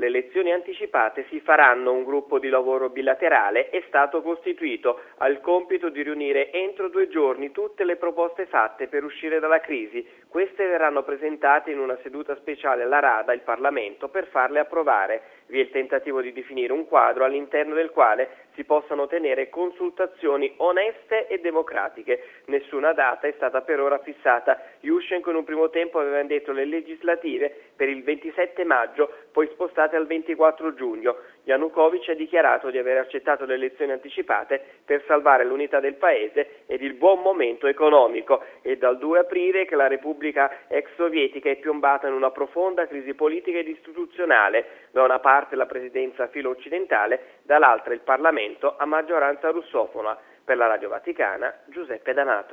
Le elezioni anticipate si faranno. Un gruppo di lavoro bilaterale è stato costituito, ha il compito di riunire entro 2 giorni tutte le proposte fatte per uscire dalla crisi. Queste verranno presentate in una seduta speciale alla Rada, il Parlamento, per farle approvare. Vi è il tentativo di definire un quadro all'interno del quale si possano tenere consultazioni oneste e democratiche. Nessuna data è stata per ora fissata. Yushchenko in un primo tempo aveva indetto le legislative per il 27 maggio, poi spostate al 24 giugno. Yanukovych ha dichiarato di aver accettato le elezioni anticipate per salvare l'unità del paese ed il buon momento economico. È dal 2 aprile che la Repubblica ex sovietica è piombata in una profonda crisi politica ed istituzionale. Da una parte la presidenza filo-occidentale, dall'altra il Parlamento a maggioranza russofona. Per la Radio Vaticana, Giuseppe D'Amato.